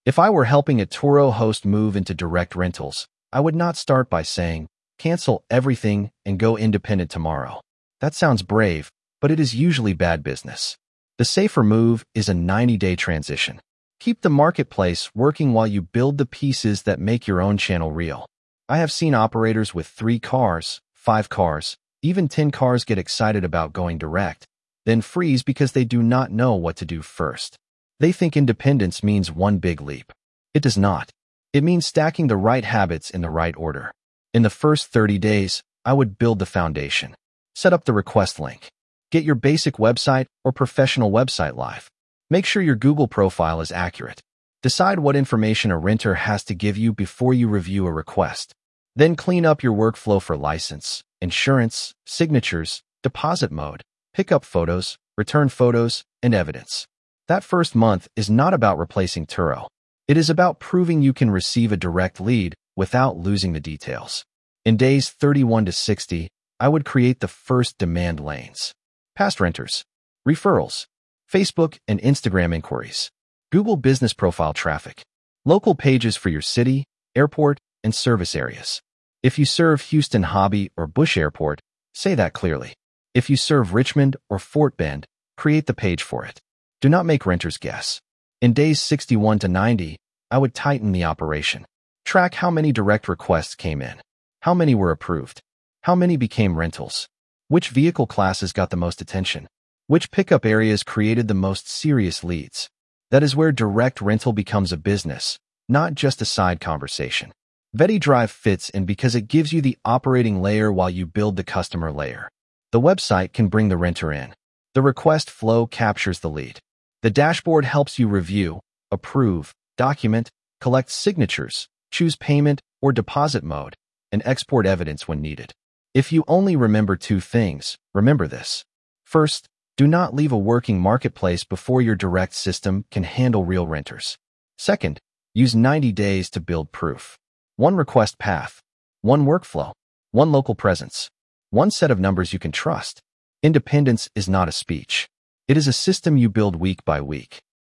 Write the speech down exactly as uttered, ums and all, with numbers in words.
If I were helping a Turo host move into direct rentals, I would not start by saying, cancel everything and go independent tomorrow. That sounds brave, but it is usually bad business. The safer move is a ninety-day transition. Keep the marketplace working while you build the pieces that make your own channel real. I have seen operators with three cars, five cars, even ten cars get excited about going direct, then freeze because they do not know what to do first. They think independence means one big leap. It does not. It means stacking the right habits in the right order. In the first thirty days, I would build the foundation. Set up the request link. Get your basic website or professional website live. Make sure your Google profile is accurate. Decide what information a renter has to give you before you review a request. Then clean up your workflow for license, insurance, signatures, deposit mode, pickup photos, return photos, and evidence. That first month is not about replacing Turo. It is about proving you can receive a direct lead without losing the details. In days thirty-one to sixty, I would create the first demand lanes. Past renters, referrals, Facebook and Instagram inquiries, Google business profile traffic, local pages for your city, airport, and service areas. If you serve Houston Hobby or Bush Airport, say that clearly. If you serve Richmond or Fort Bend, create the page for it. Do not make renters guess. In days sixty-one to ninety, I would tighten the operation. Track how many direct requests came in, how many were approved, how many became rentals, which vehicle classes got the most attention, which pickup areas created the most serious leads. That is where direct rental becomes a business, not just a side conversation. VettiDrive fits in because it gives you the operating layer while you build the customer layer. The website can bring the renter in. The request flow captures the lead. The dashboard helps you review, approve, document, collect signatures, choose payment or deposit mode, and export evidence when needed. If you only remember two things, remember this. First, do not leave a working marketplace before your direct system can handle real renters. Second, use ninety days to build proof. One request path, one workflow, one local presence, one set of numbers you can trust. Independence is not a speech. It is a system you build week by week.